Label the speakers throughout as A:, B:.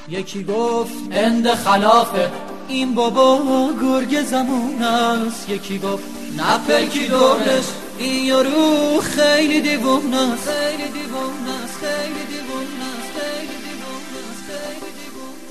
A: یکی گفت اند خلافه این بابا گرگ زمون است. یکی گفت نه پلکی دورش این یارو خیلی دیوونه است. خیلی دیوونه است، خیلی دیوونه است، خیلی دیوونه است، خیلی دیوونه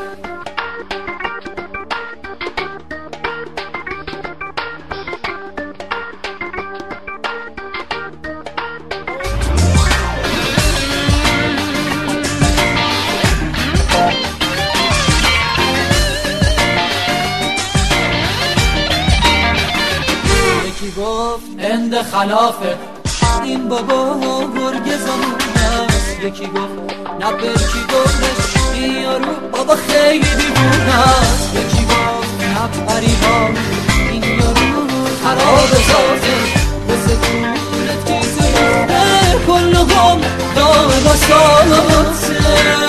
A: گفت اند خلافه این بابا گرگ زمون است. یکی گفت نه پلکی دورش این یارو بابا خیلی دیوونه است. یکی گفت نه پریها این یارو خراب سازش بسه دولت کی زیونه کلهم دائم آسانسه.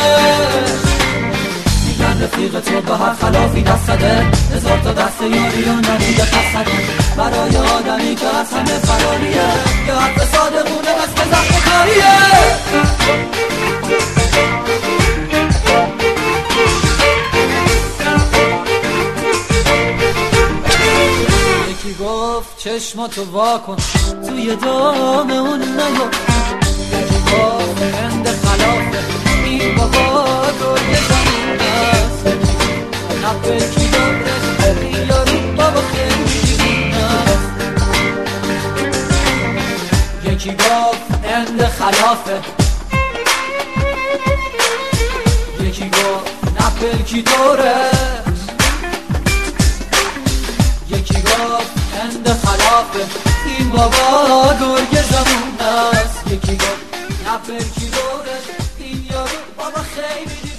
A: میگن رفیق تو به هر خلافی دست زده، هزار تا دست یاری و ندیده قصده. برای آدمی که از همه فراریه که حرف صادقونه بس به زخم کاریه. یکی گفت چشماتو واکن توی دام اون نگو. یکی گفت اند خلافه این بابا گرگ زمون است. نه پلکی دورش این یارو بابا خیلی دیوونه است. یکی گفت اند خلافه یکی گفت نه پلکی دورش. یکی گفت اند خلافه این بابا گرگ زمون است. یکی گفت نه پلکی دورش این یارو بابا خیلی